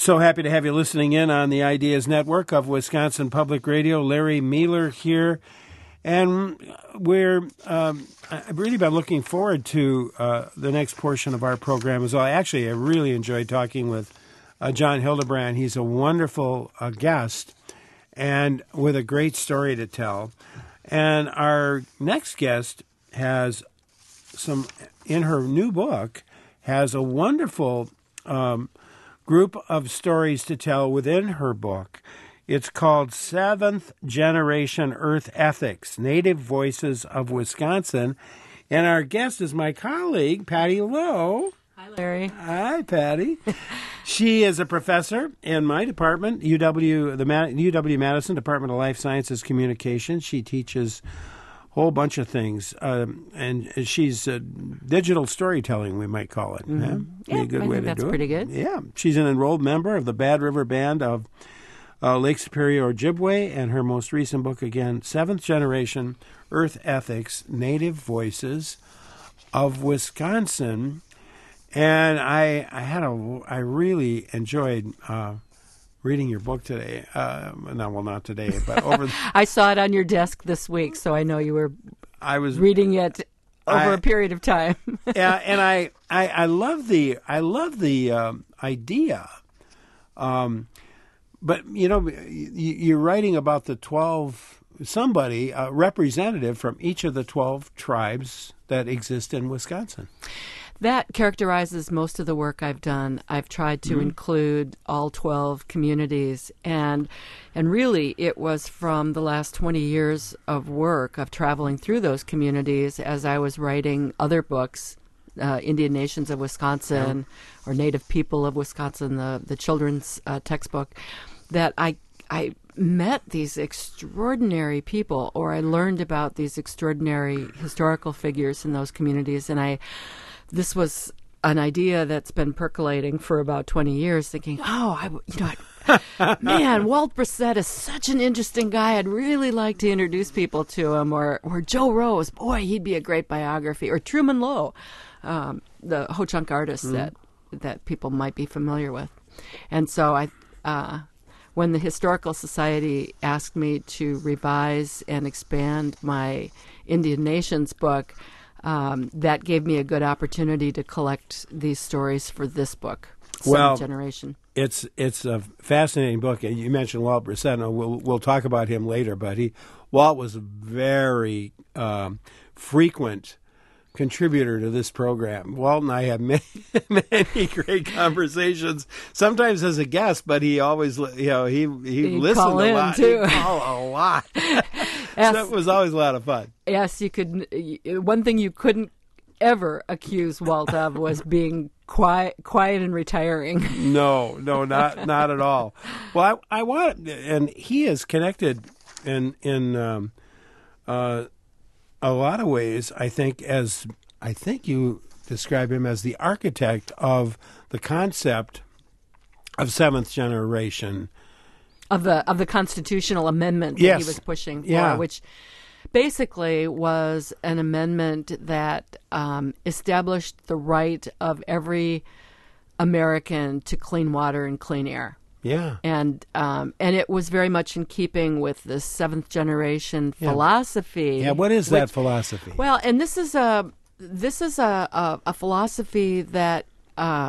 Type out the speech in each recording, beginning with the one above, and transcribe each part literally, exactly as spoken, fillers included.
So happy to have you listening in on the Ideas Network of Wisconsin Public Radio. Larry Mueller here. And we're, um, I've really been looking forward to uh, the next portion of our program as well. Actually, I really enjoyed talking with uh, John Hildebrand. He's a wonderful uh, guest and with a great story to tell. And our next guest has some, in her new book, has a wonderful um, group of stories to tell within her book. It's called Seventh Generation Earth Ethics, Native Voices of Wisconsin. And our guest is my colleague, Patty Lowe. Hi, Larry. Hi, Patty. She is a professor in my department, U W, the U W Madison Department of Life Sciences Communication. She teaches a whole bunch of things, um, and she's uh, digital storytelling, we might call it. Mm-hmm. Yeah, yeah a good I way think to that's do pretty it. good. Yeah, she's an enrolled member of the Bad River Band of uh, Lake Superior, Ojibwe, and her most recent book, again, Seventh Generation Earth Ethics, Native Voices of Wisconsin. And I, I had a, I really enjoyed uh, reading your book today. Uh, no, well, not today, but over. The, I saw it on your desk this week, so I know you were. I was reading it over I, a period of time. Yeah, and I, I, I love the, I love the um, idea. Um, but you know, you're writing about the twelve. Somebody, a representative from each of the twelve tribes that exist in Wisconsin. That characterizes most of the work I've done. I've tried to mm-hmm. include all twelve communities, and and really it was from the last twenty years of work of traveling through those communities as I was writing other books, uh, Indian Nations of Wisconsin yeah. or Native People of Wisconsin, the, the children's uh, textbook, that I I met these extraordinary people, or I learned about these extraordinary historical figures in those communities, and I This was an idea that's been percolating for about twenty years, thinking, oh, I, you know, I, man, Walt Brissett is such an interesting guy. I'd really like to introduce people to him. Or, or Joe Rose, boy, he'd be a great biography. Or Truman Lowe, um, the Ho-Chunk artist mm. that that people might be familiar with. And so I, uh, when the Historical Society asked me to revise and expand my Indian Nations book, Um, that gave me a good opportunity to collect these stories for this book, Seventh well, Generation. It's it's a fascinating book. You mentioned Walt Brissett. We'll we'll talk about him later, but he Walt was a very um, frequent contributor to this program. Walt and I have many many great conversations, sometimes as a guest, but he always you know he he He'd listened call a in lot. Too. He'd call a lot. Yes. So it was always a lot of fun. Yes, you could. One thing you couldn't ever accuse Walt of was being quiet, quiet and retiring. No, no, not not at all. Well, I, I want, and he is connected in in um, uh, a lot of ways. I think as I think you describe him as the architect of the concept of seventh generation. Of the of the constitutional amendment that yes. he was pushing for, yeah. which basically was an amendment that um, established the right of every American to clean water and clean air. Yeah, and um, and it was very much in keeping with the seventh generation yeah. philosophy. Yeah, what is which, that philosophy? Well, and this is a this is a a, a philosophy that uh,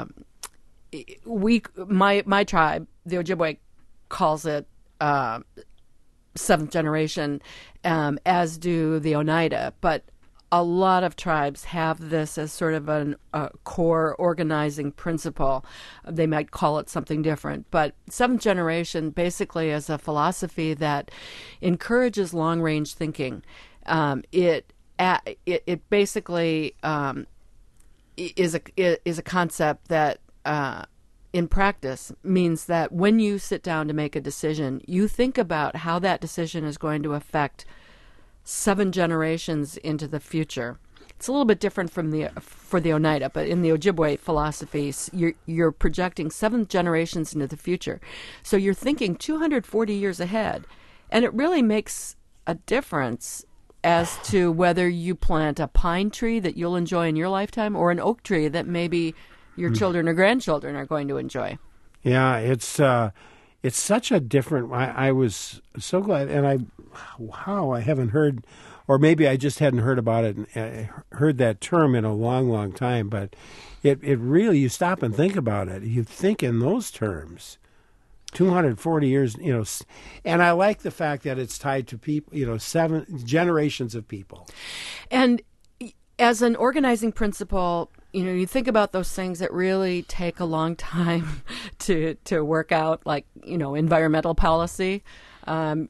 we my my tribe, the Ojibwe, calls it uh, seventh generation, um, as do the Oneida. But a lot of tribes have this as sort of a uh, core organizing principle. They might call it something different. But seventh generation basically is a philosophy that encourages long-range thinking. Um, it, uh, it it basically um, is a is a concept that uh, in practice means that when you sit down to make a decision, you think about how that decision is going to affect seven generations into the future. It's a little bit different from the for the Oneida, but in the Ojibwe philosophies, you're you're projecting seven generations into the future. So you're thinking two hundred forty years ahead, and it really makes a difference as to whether you plant a pine tree that you'll enjoy in your lifetime or an oak tree that maybe your children or grandchildren are going to enjoy. Yeah, it's uh, it's such a different. I, I was so glad, and I, wow, I haven't heard, or maybe I just hadn't heard about it, and heard that term in a long, long time. But it, it really, you stop and think about it. You think in those terms. two hundred forty years, you know, and I like the fact that it's tied to people, you know, seven generations of people. And as an organizing principle, you know, you think about those things that really take a long time to to work out, like, you know, environmental policy, um,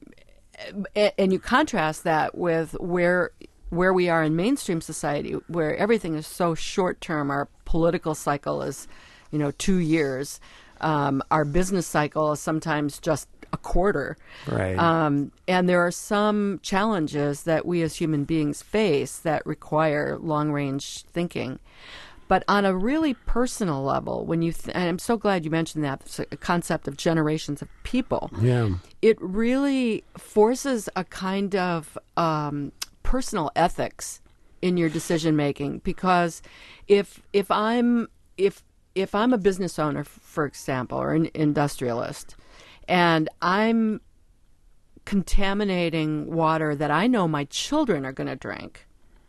and you contrast that with where where we are in mainstream society, where everything is so short term. Our political cycle is, you know, two years. Um, our business cycle is sometimes just a quarter. Right. Um, and there are some challenges that we as human beings face that require long-range thinking. But on a really personal level, when you th- and I'm so glad you mentioned that, it's a concept of generations of people. Yeah. It really forces a kind of um, personal ethics in your decision making, because if if I'm if if I'm a business owner, for example, or an industrialist, and I'm contaminating water that I know my children are going to drink,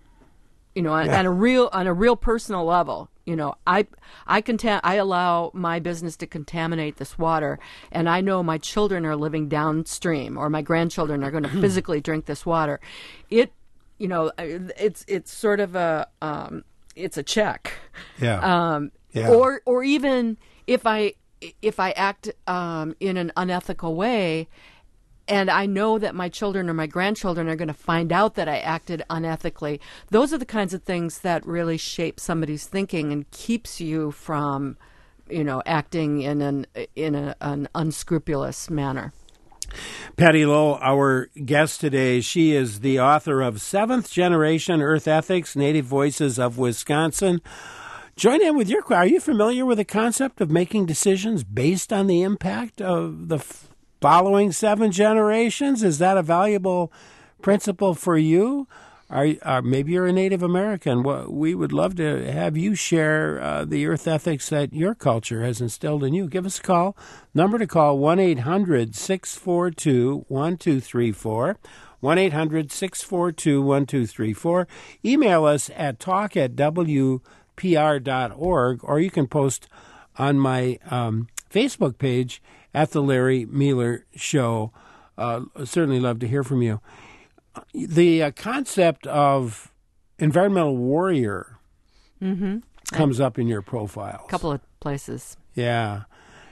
you know, on, Yeah. on a real on a real personal level, you know, I I contam- I allow my business to contaminate this water, and I know my children are living downstream, or my grandchildren are going to physically drink this water. It, you know, it's it's sort of a um, it's a check. Yeah. Um, Yeah. Or or even if I if I act um, in an unethical way, and I know that my children or my grandchildren are going to find out that I acted unethically, those are the kinds of things that really shape somebody's thinking and keeps you from, you know, acting in an in a, an unscrupulous manner. Patty Lowe, our guest today, she is the author of Seventh Generation Earth Ethics, Native Voices of Wisconsin. Join in with your question. Are you familiar with the concept of making decisions based on the impact of the f- following seven generations? Is that a valuable principle for you? Are, are maybe you're a Native American? Well, we would love to have you share uh, the earth ethics that your culture has instilled in you. Give us a call. Number to call, one eight hundred six four two one two three four. one eight hundred six four two one two three four. Email us at talk at w p r dot org, or you can post on my um, Facebook page at The Larry Mealer Show. Uh, certainly love to hear from you. The uh, concept of environmental warrior Mm-hmm. comes up in your profile. A couple of places. Yeah.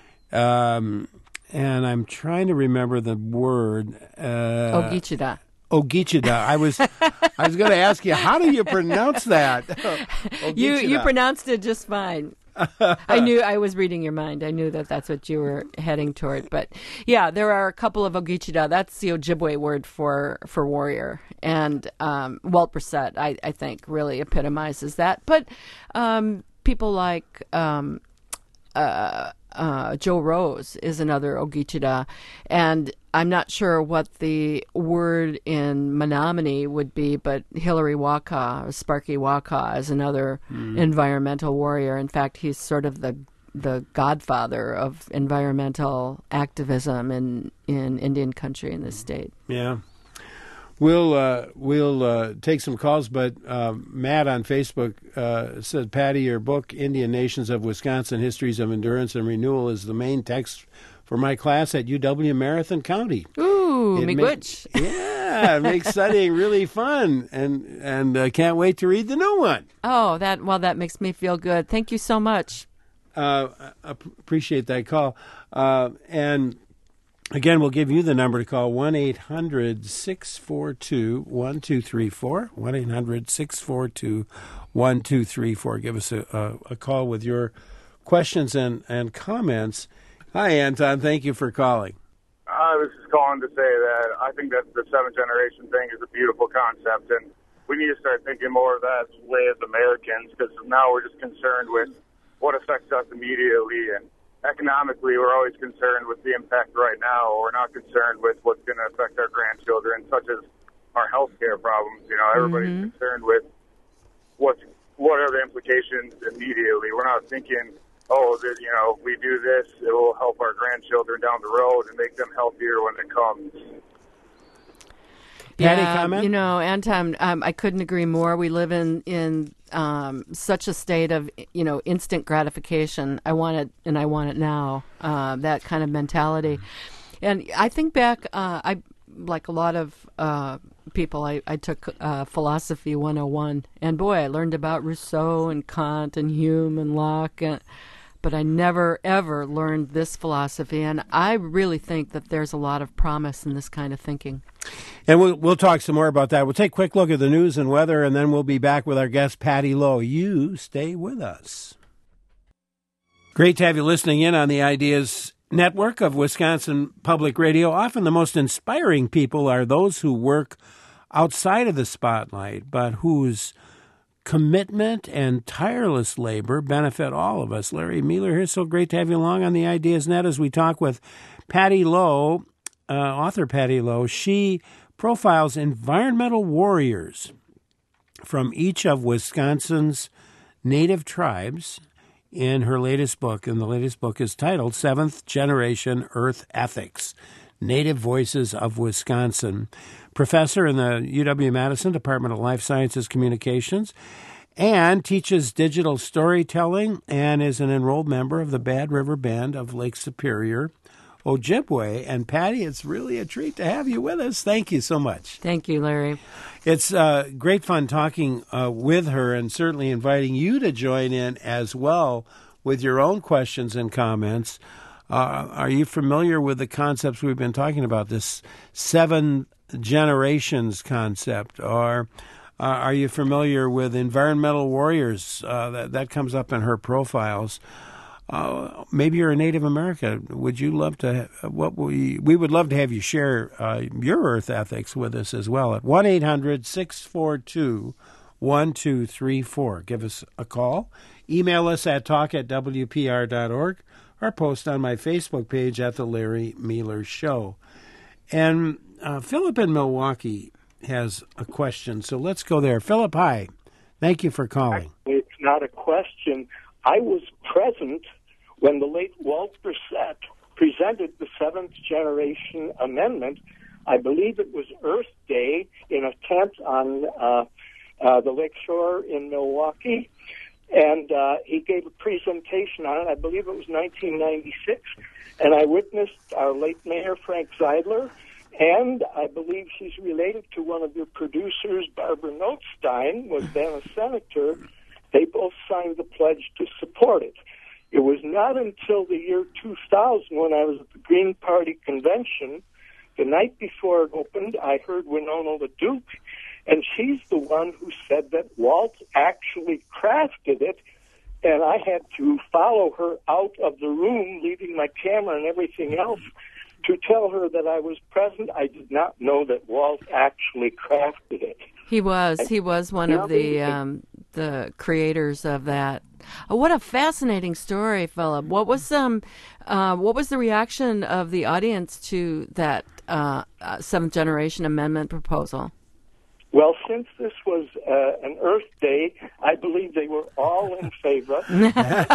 Um, and I'm trying to remember the word. Uh, Ogichida. Ogichida. I was I was going to ask you, how do you pronounce that? You you Ogichida. pronounced it just fine. I knew I was reading your mind. I knew that that's what you were heading toward. But yeah, there are a couple of Ogichida. That's the Ojibwe word for, for warrior. And um, Walt Brissett, I, I think, really epitomizes that. But um, people like um, uh, uh, Joe Rose is another Ogichida. And I'm not sure what the word in Menominee would be, but Hillary Waka, or Sparky Waka, is another mm. environmental warrior. In fact, he's sort of the the godfather of environmental activism in, in Indian country in this state. Yeah. We'll uh, we'll uh, take some calls, but uh, Matt on Facebook uh, said, Patty, your book, Indian Nations of Wisconsin, Histories of Endurance and Renewal, is the main text for my class at U W Marathon County. Ooh, It miigwech. Make, yeah, it makes studying really fun, and and uh, can't wait to read the new one. Oh, that well, that makes me feel good. Thank you so much. Uh, I appreciate that call. Uh, and again, we'll give you the number to call, one eight hundred six four two one two three four, one eight hundred six four two one two three four. Give us a, a, a call with your questions and, and comments. Hi, Anton. Thank you for calling. I was just calling to say that I think that the seventh generation thing is a beautiful concept, and we need to start thinking more of that way as Americans, because now we're just concerned with what affects us immediately, and economically we're always concerned with the impact right now. We're not concerned with what's going to affect our grandchildren, such as our health care problems. You know, everybody's Mm-hmm. concerned with what's, what are the implications immediately. We're not thinking oh, that, you know, if we do this, it will help our grandchildren down the road and make them healthier when it comes. Patty, yeah, comment? You know, Anton, um, I couldn't agree more. We live in in um, such a state of, you know, instant gratification. I want it, and I want it now. Uh, that kind of mentality. And I think back, uh, I like a lot of uh, people, I, I took uh, Philosophy one oh one, and boy, I learned about Rousseau and Kant and Hume and Locke, and, but I never, ever learned this philosophy, and I really think that there's a lot of promise in this kind of thinking. And we'll, we'll talk some more about that. We'll take a quick look at the news and weather, and then we'll be back with our guest, Patty Lowe. You stay with us. Great to have you listening in on the Ideas Network of Wisconsin Public Radio. Often the most inspiring people are those who work outside of the spotlight, but whose commitment and tireless labor benefit all of us. Larry Mealer here. So great to have you along on the Ideas Net as we talk with Patty Lowe, uh, author Patty Lowe. She profiles environmental warriors from each of Wisconsin's native tribes in her latest book, and the latest book is titled Seventh Generation Earth Ethics, Native Voices of Wisconsin. Professor in the U W-Madison Department of Life Sciences Communications, and teaches digital storytelling, and is an enrolled member of the Bad River Band of Lake Superior, Ojibwe. And Patty, it's really a treat to have you with us. Thank you so much. Thank you, Larry. It's uh, great fun talking uh, with her, and certainly inviting you to join in as well with your own questions and comments. Uh, are you familiar with the concepts we've been talking about, this seven generations concept? Or uh, are you familiar with environmental warriors? Uh, that, that comes up in her profiles. Uh, maybe you're a Native American. Would you love to? What we we would love to have you share uh, your Earth ethics with us as well at one eight hundred six four two one two three four. Give us a call. Email us at talk at w p r dot org, or post on my Facebook page at the Larry Mealer Show. And uh, Philip in Milwaukee has a question, so let's go there. Philip, hi. Thank you for calling. It's not a question. I was present when the late Walt Brissett presented the Seventh Generation Amendment. I believe it was Earth Day in a tent on uh, uh, the lakeshore in Milwaukee, and uh, he gave a presentation on it. I believe it was nineteen ninety-six, and I witnessed our late Mayor Frank Zeidler, and I believe she's related to one of your producers, Barbara Notstein, was then a senator. They both signed the pledge to support it. It was not until the year two thousand, when I was at the Green Party convention, the night before it opened, I heard Winona LaDuke, and she's the one who said that Walt actually crafted it, and I had to follow her out of the room, leaving my camera and everything else, to tell her that I was present. I did not know that Walt actually crafted it. He was. He was one of the um, the creators of that. Oh, what a fascinating story, Philip. What was um, uh, what was the reaction of the audience to that uh, uh, Seventh Generation Amendment proposal? Well, since this was uh, an Earth Day, I believe they were all in favor. Since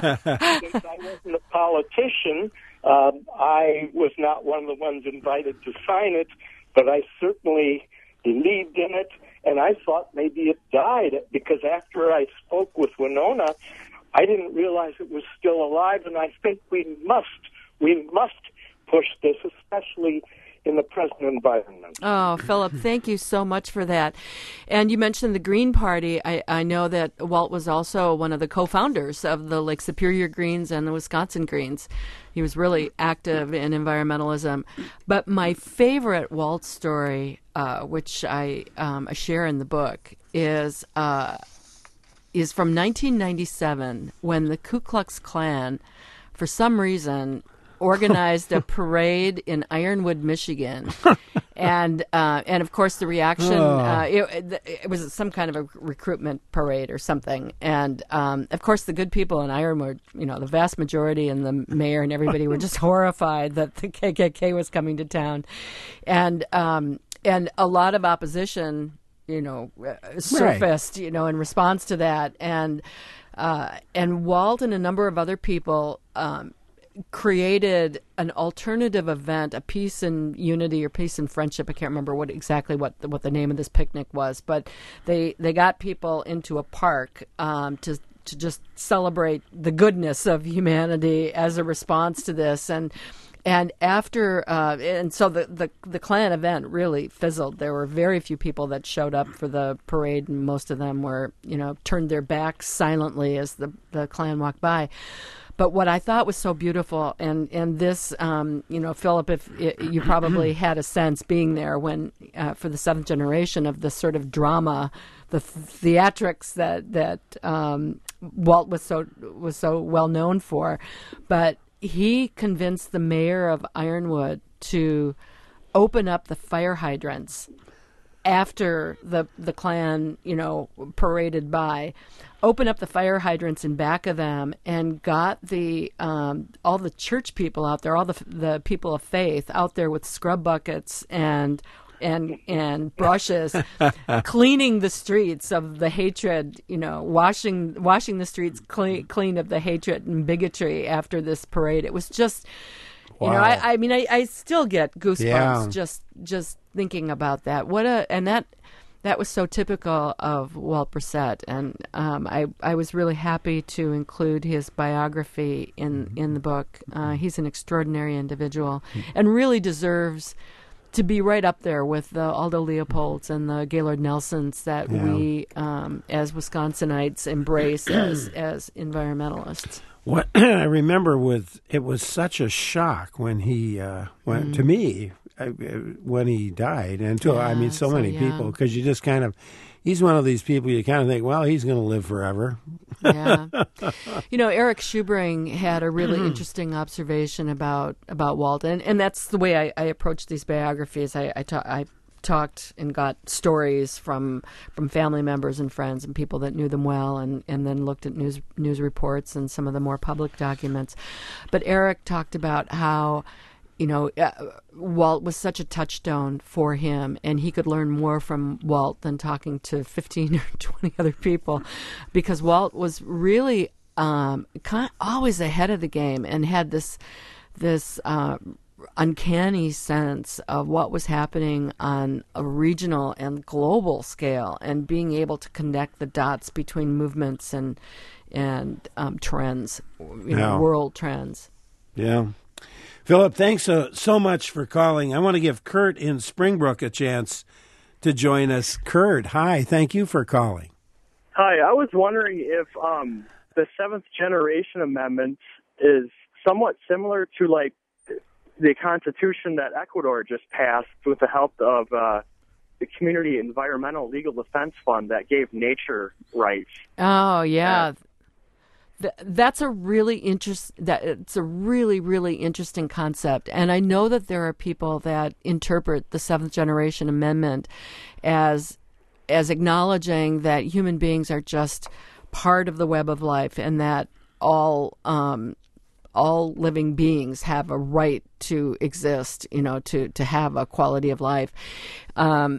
I wasn't a politician, um, I was not one of the ones invited to sign it, but I certainly believed in it. And I thought maybe it died, because after I spoke with Winona, I didn't realize it was still alive, and I think we must, we must push this, especially in the present environment. Oh, Philip, thank you so much for that. And you mentioned the Green Party. I, I know that Walt was also one of the co-founders of the Lake Superior Greens and the Wisconsin Greens. He was really active in environmentalism. But my favorite Walt story, uh, which I, um, I share in the book, is uh, is from nineteen ninety-seven, when the Ku Klux Klan, for some reason, organized a parade in Ironwood, Michigan, and uh, and of course the reaction oh. uh, it, it was some kind of a recruitment parade or something, and um, of course the good people in Ironwood, you know, the vast majority and the mayor and everybody were just horrified that the K K K was coming to town, and um, and a lot of opposition, you know, surfaced, right. you know, in response to that, and. uh, and Walt and a number of other people um, created an alternative event, a peace and unity or peace and friendship. I can't remember what exactly what the, what the name of this picnic was, but they they got people into a park um, to to just celebrate the goodness of humanity as a response to this. And and after uh, and so the, the the Klan event really fizzled. There were very few people that showed up for the parade, and most of them were, you know, turned their backs silently as the, the Klan walked by. But what I thought was so beautiful, and, and this, um, you know, Philip, if it, you probably had a sense being there when, uh, for the seventh generation, of the sort of drama, the theatrics that that um, Walt was so was so well known for. But he convinced the mayor of Ironwood to open up the fire hydrants after the the Klan, you know, paraded by, open up the fire hydrants in back of them, and got the um, all the church people out there, all the the people of faith out there with scrub buckets and and and brushes, cleaning the streets of the hatred, you know, washing washing the streets clean clean of the hatred and bigotry after this parade. It was just. You Wow. know, I, I mean, I, I still get goosebumps Yeah. just just thinking about that. What a and that that was so typical of Walt Brissett, and um, I I was really happy to include his biography in in the book. Uh, he's an extraordinary individual, and really deserves to be right up there with the Aldo Leopolds and the Gaylord Nelsons that Yeah. we, um, as Wisconsinites, embrace as as environmentalists. What I remember with it was such a shock when he uh, went Mm. to me uh, when he died, and to I mean Yeah, so, so many young. people, because you just kind of he's one of these people you kind of think, well, he's going to live forever. Yeah. You know, Eric Schubring had a really interesting observation about, about Walt, and, and that's the way I, I approach these biographies. I I, ta- I talked and got stories from from family members and friends and people that knew them well, and, and then looked at news news reports and some of the more public documents. But Eric talked about how, you know, uh, Walt was such a touchstone for him, and he could learn more from Walt than talking to fifteen or twenty other people, because Walt was really um, kind of always ahead of the game and had this this uh, uncanny sense of what was happening on a regional and global scale, and being able to connect the dots between movements and and um, trends, you know, Yeah. world trends. Yeah. Philip, thanks so, so much for calling. I want to give Kurt in Springbrook a chance to join us. Kurt, hi. Thank you for calling. Hi, I was wondering if um, the Seventh Generation Amendment is somewhat similar to, like, the Constitution that Ecuador just passed with the help of uh, the Community Environmental Legal Defense Fund that gave nature rights. Oh yeah, Uh, Th- that's a really interest. That it's a really really interesting concept, and I know that there are people that interpret the Seventh Generation Amendment as as acknowledging that human beings are just part of the web of life, and that all um, all living beings have a right to exist. You know, to to have a quality of life. Um,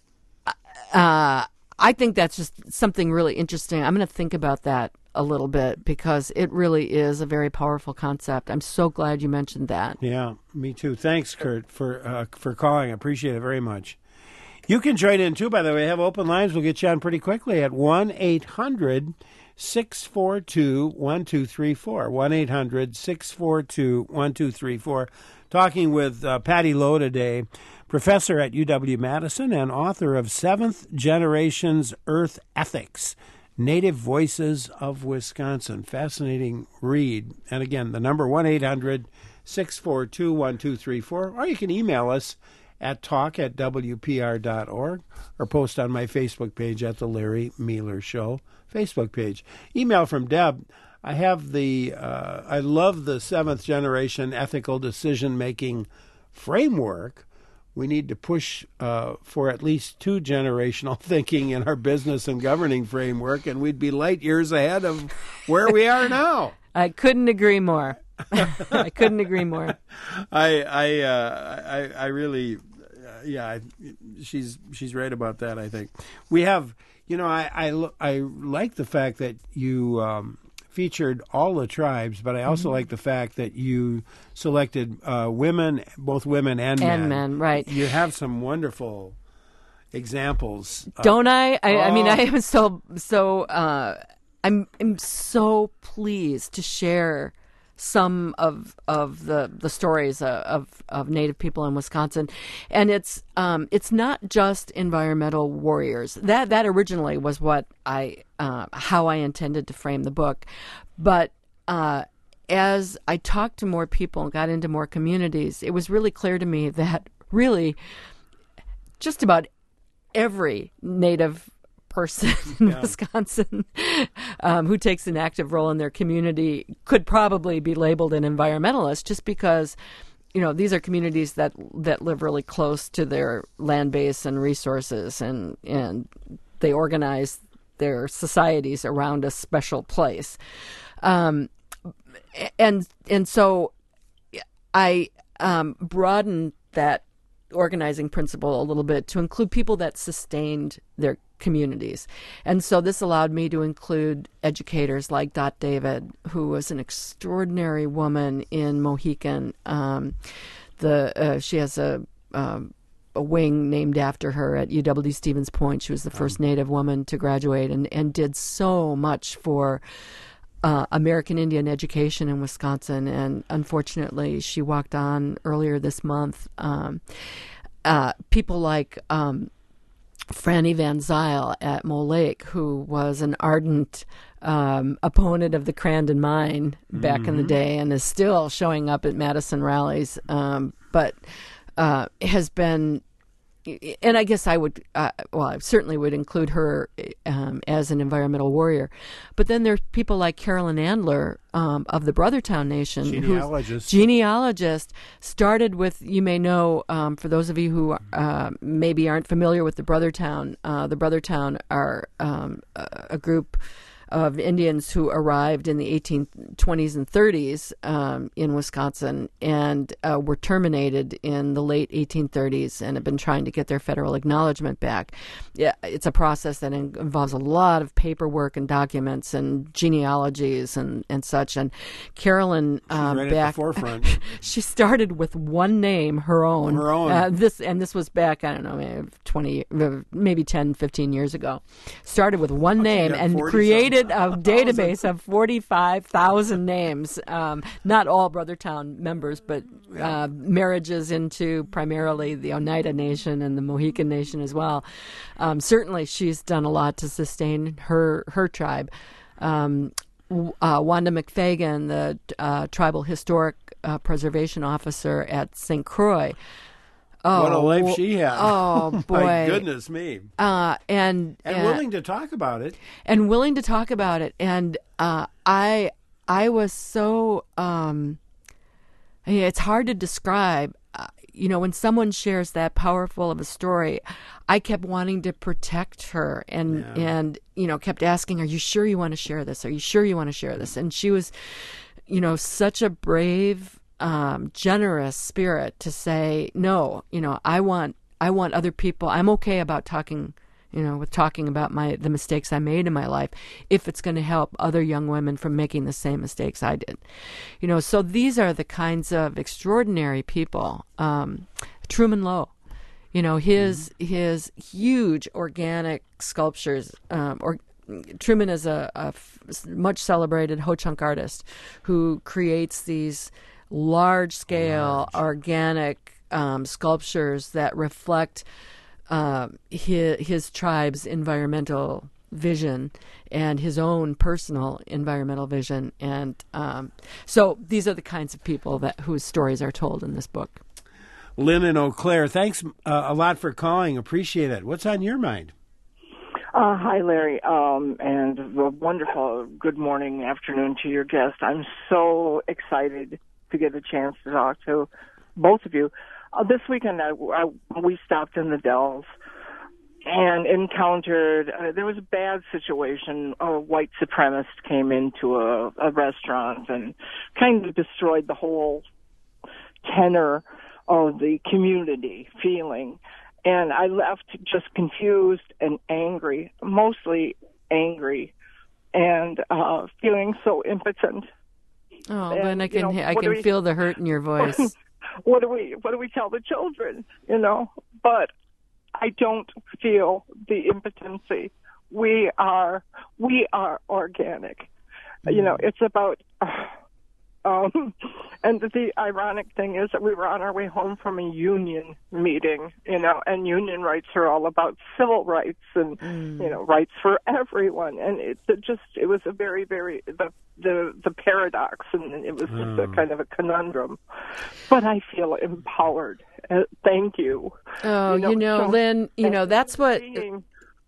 uh, I think that's just something really interesting. I'm going to think about that a little bit, because it really is a very powerful concept. I'm so glad you mentioned that. Yeah, me too. Thanks, Kurt, for uh, for calling. I appreciate it very much. You can join in, too, by the way. I have open lines. We'll get you on pretty quickly at one eight hundred six four two one two three four. one eight hundred six four two one two three four. Talking with uh, Patty Lowe today, professor at U W-Madison and author of Seventh Generation's Earth Ethics, Native Voices of Wisconsin. Fascinating read. And again, the number one eight hundred six four two one two three four, or you can email us at talk at w p r dot org, or post on my Facebook page at the Larry Mealer Show Facebook page. Email from Deb. I have the, uh, I love the seventh generation ethical decision making framework. We need to push uh, for at least two generational thinking in our business and governing framework, and we'd be light years ahead of where we are now. I couldn't agree more. I couldn't agree more. I I uh, I, I really, uh, yeah, I, she's she's right about that. I think we have. You know, I I, I like the fact that you um, featured all the tribes, but I also mm-hmm. like the fact that you selected uh, women, both women and, and men. men, right? You have some wonderful examples, don't uh, I? I, oh. I mean, I am so so. Uh, I'm I'm so pleased to share some of of the the stories of of Native people in Wisconsin, and it's um it's not just environmental warriors. That that originally was what I uh, how I intended to frame the book, but uh, as I talked to more people and got into more communities, it was really clear to me that really just about every Native person in yeah. Wisconsin um, who takes an active role in their community could probably be labeled an environmentalist, just because, you know, these are communities that that live really close to their land base and resources, and and they organize their societies around a special place, um, and and so I um, broadened that organizing principle a little bit to include people that sustained their communities. And so this allowed me to include educators like Dot David, who was an extraordinary woman in Mohican. Um, the uh, she has a um, a wing named after her at U W Stevens Point. She was the first Native woman to graduate and, and did so much for Uh, American Indian education in Wisconsin, and unfortunately she walked on earlier this month. Um, uh, people like um, Franny Van Zyl at Mole Lake, who was an ardent um, opponent of the Crandon Mine back mm-hmm. in the day and is still showing up at Madison rallies, um, but uh, has been, and I guess I would, uh, well, I certainly would include her um, as an environmental warrior. But then there's people like Carolyn Andler um, of the Brothertown Nation. Genealogist. Genealogist, started with, you may know, um, for those of you who uh, maybe aren't familiar with the Brothertown, uh, the Brothertown are um, a, a group of Indians who arrived in the eighteen twenties and thirties um, in Wisconsin and uh, were terminated in the late eighteen thirties and have been trying to get their federal acknowledgement back. Yeah, it's a process that in- involves a lot of paperwork and documents and genealogies and, and such. And Carolyn uh, right back, at the forefront. She started with one name, her own. Her own. Uh, this and this was back, I don't know, maybe twenty, maybe ten, fifteen years ago. Started with one oh, name and created a database of forty-five thousand names. Um, not all Brothertown members, but uh, marriages into primarily the Oneida Nation and the Mohican Nation as well. Um, certainly, she's done a lot to sustain her her tribe. Um, uh, Wanda McFagan, the uh, Tribal Historic uh, Preservation Officer at Saint Croix. Oh, what a life she had. Oh, boy. My goodness me. Uh, and, and and willing to talk about it. And willing to talk about it. And uh, I I was so, um, it's hard to describe. Uh, you know, when someone shares that powerful of a story, I kept wanting to protect her and, yeah. and you know, kept asking, are you sure you want to share this? Are you sure you want to share this? And she was, you know, such a brave Um, generous spirit to say, no, you know, I want, I want other people. I'm okay about talking, you know, with talking about my, the mistakes I made in my life, if it's going to help other young women from making the same mistakes I did, you know. So these are the kinds of extraordinary people. Um, Truman Lowe, you know, his, mm-hmm. his huge organic sculptures, um, or Truman is a, a f- much celebrated Ho-Chunk artist who creates these large-scale large. organic um, sculptures that reflect uh, his, his tribe's environmental vision and his own personal environmental vision. And um, so these are the kinds of people that whose stories are told in this book. Lynn in Eau Claire, thanks uh, a lot for calling. Appreciate it. What's on your mind? Uh, hi, Larry, um, and a wonderful good morning, afternoon to your guest. I'm so excited to get a chance to talk to both of you. Uh, this weekend, I, I, we stopped in the Dells and encountered, uh, there was a bad situation. A white supremacist came into a, a restaurant and kind of destroyed the whole tenor of the community feeling. and I left just confused and angry, mostly angry, and uh, feeling so impotent. Oh, and, and I can you know, I can we, feel the hurt in your voice. What do we what do we tell the children? You know, but I don't feel the impotency. We are we are organic. Mm. You know, it's about. Uh, Um, and the ironic thing is that we were on our way home from a union meeting, you know, and union rights are all about civil rights and, mm. you know, rights for everyone. And it, it just, it was a very, very, the, the, the paradox, and it was just mm. a kind of a conundrum. But I feel empowered. Uh, thank you. Oh, you know, you know so, Lynn, you know, that's what... Being,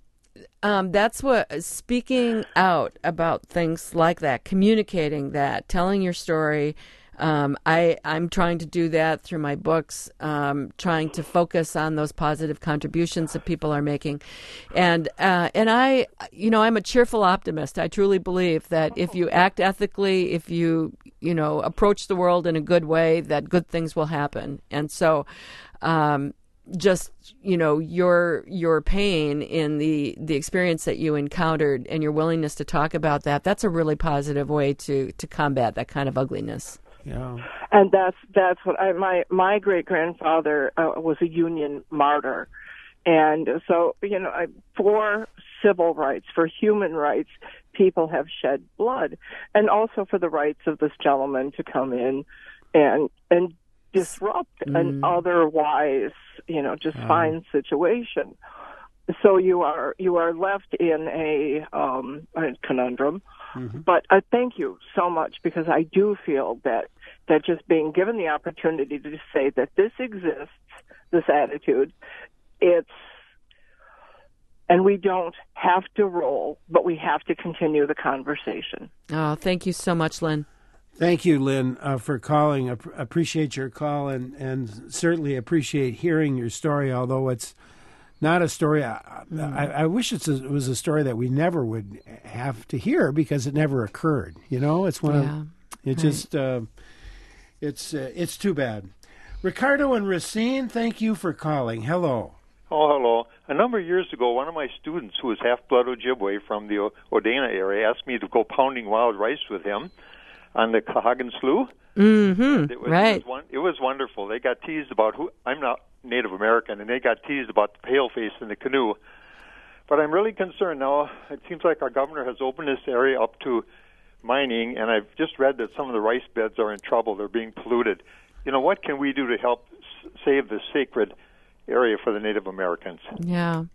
Um, that's what, speaking out about things like that, communicating that, telling your story. Um, I, I'm trying to do that through my books, um, trying to focus on those positive contributions that people are making. And, uh, and I, you know, I'm a cheerful optimist. I truly believe that if you act ethically, if you, you know, approach the world in a good way, that good things will happen. And so, um, just, you know, your your pain in the, the experience that you encountered and your willingness to talk about that, that's a really positive way to, to combat that kind of ugliness. Yeah. And that's that's what I my my great grandfather uh, was a Union martyr. And so, you know, I, for civil rights, for human rights, people have shed blood. And also for the rights of this gentleman to come in and and disrupt mm. an otherwise, you know, just uh. fine situation. So you are you are left in a, um, a conundrum. Mm-hmm. But I uh, thank you so much, because I do feel that that just being given the opportunity to say that this exists, this attitude, it's, and we don't have to roll, but we have to continue the conversation. Oh, thank you so much, Lynn. Thank you, Lynn, uh, for calling. I appreciate your call, and, and certainly appreciate hearing your story, although it's not a story. I, I, I wish it's a, it was a story that we never would have to hear, because it never occurred. You know, it's one yeah, of, it right. just, uh, it's, uh, it's too bad. Ricardo and Racine, thank you for calling. Hello. Oh, hello. A number of years ago, one of my students, who was half-blood Ojibwe from the Odena area, asked me to go pounding wild rice with him on the Cahagan Slough. Mm-hmm. It was, right. It was, it was wonderful. They got teased about who I'm not Native American, and they got teased about the paleface in the canoe. But I'm really concerned now. It seems like our governor has opened this area up to mining, and I've just read that some of the rice beds are in trouble. They're being polluted. You know, what can we do to help s- save the sacred area for the Native Americans? Yeah.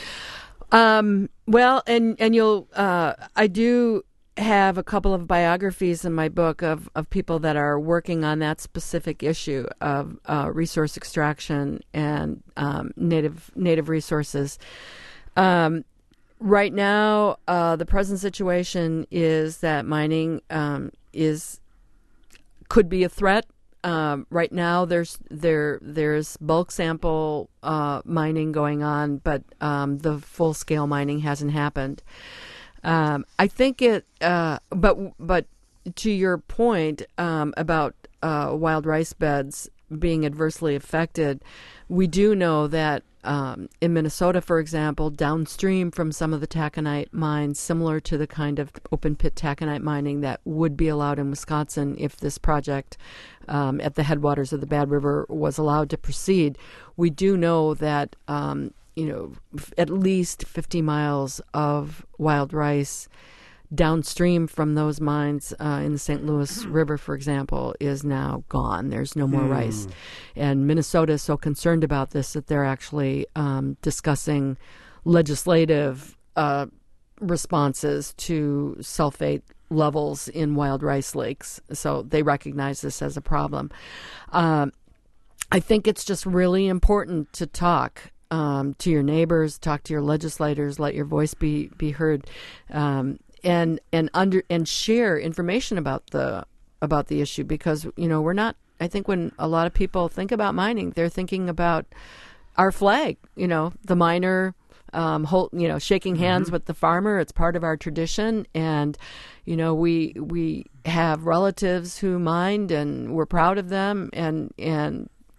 Um, well, and, and you'll, uh, I do have a couple of biographies in my book of, of people that are working on that specific issue of uh, resource extraction and um, native native resources. Um, right now, uh, the present situation is that mining um, is could be a threat. Um, right now, there's there there's bulk sample uh, mining going on, but um, the full scale mining hasn't happened. Um, I think it, uh, but but to your point um, about uh, wild rice beds being adversely affected, we do know that um, in Minnesota, for example, downstream from some of the taconite mines, similar to the kind of open pit taconite mining that would be allowed in Wisconsin if this project um, at the headwaters of the Bad River was allowed to proceed, we do know that um, you know, f- at least fifty miles of wild rice downstream from those mines uh, in the Saint Louis River, for example, is now gone. There's no more mm. rice. And Minnesota is so concerned about this that they're actually um, discussing legislative uh, responses to sulfate levels in wild rice lakes. So they recognize this as a problem. Um, I think it's just really important to talk Um, to your neighbors, talk to your legislators, let your voice be be heard, um, and and under and share information about the about the issue, because you know we're not. I think when a lot of people think about mining, they're thinking about our flag. You know, the miner, um, hold, you know, shaking hands mm-hmm. with the farmer. It's part of our tradition, and you know we we have relatives who mined, and we're proud of them, and and.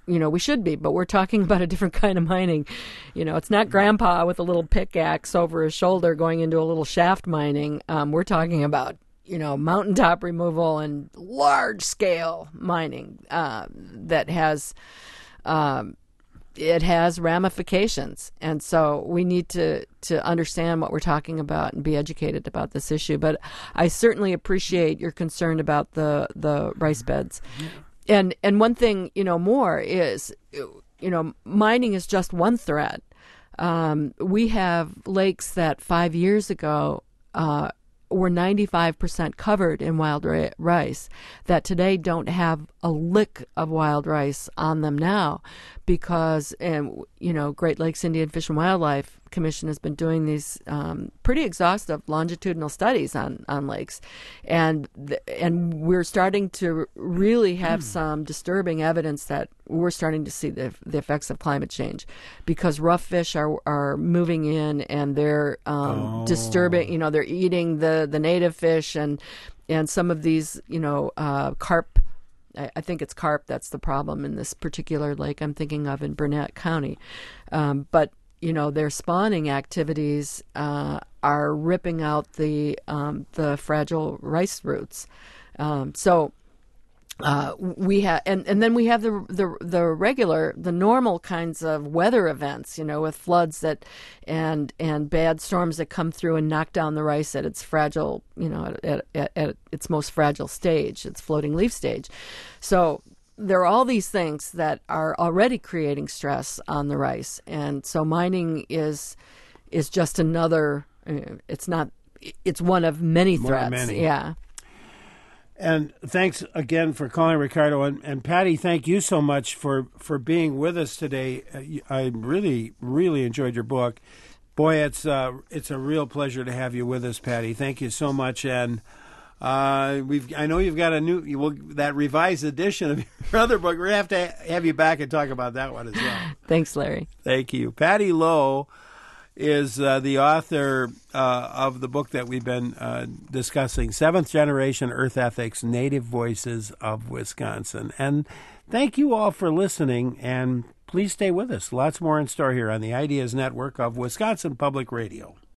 you know, we should be, but we're talking about a different kind of mining. You know, it's not grandpa with a little pickaxe over his shoulder going into a little shaft mining. Um, we're talking about, you know, mountaintop removal and large-scale mining uh, that has, um, it has ramifications. And so we need to, to understand what we're talking about and be educated about this issue. But I certainly appreciate your concern about the, the rice beds. Yeah. And and one thing, you know, more is, you know, mining is just one threat. Um, we have lakes that five years ago uh, were ninety-five percent covered in wild ra- rice that today don't have a lick of wild rice on them now because, and you know, Great Lakes Indian Fish and Wildlife Commission has been doing these um, pretty exhaustive longitudinal studies on, on lakes, and th- and we're starting to really have mm. some disturbing evidence that we're starting to see the, the effects of climate change, because rough fish are are moving in and they're um, oh. disturbing. You know, they're eating the, the native fish, and and some of these, you know, uh, carp. I, I think it's carp that's the problem in this particular lake I'm thinking of in Burnett County, um, but. You know, their spawning activities uh, are ripping out the um, the fragile rice roots. Um, so uh, we have, and, and then we have the, the the regular, the normal kinds of weather events. You know, with floods that and and bad storms that come through and knock down the rice at its fragile, you know, at, at, at its most fragile stage, its floating leaf stage. So. There are all these things that are already creating stress on the rice, and so mining is is just another. It's not. It's one of many More threats. Many. Yeah. And thanks again for calling, Ricardo, and, and Patty. Thank you so much for, for being with us today. I really really enjoyed your book. Boy, it's uh, it's a real pleasure to have you with us, Patty. Thank you so much, and. Uh, we've. I know you've got a new, you will, that revised edition of your other book. We're going to have to have you back and talk about that one as well. Thanks, Larry. Thank you. Patty Lowe is uh, the author uh, of the book that we've been uh, discussing, Seventh Generation Earth Ethics, Native Voices of Wisconsin. And thank you all for listening, and please stay with us. Lots more in store here on the Ideas Network of Wisconsin Public Radio.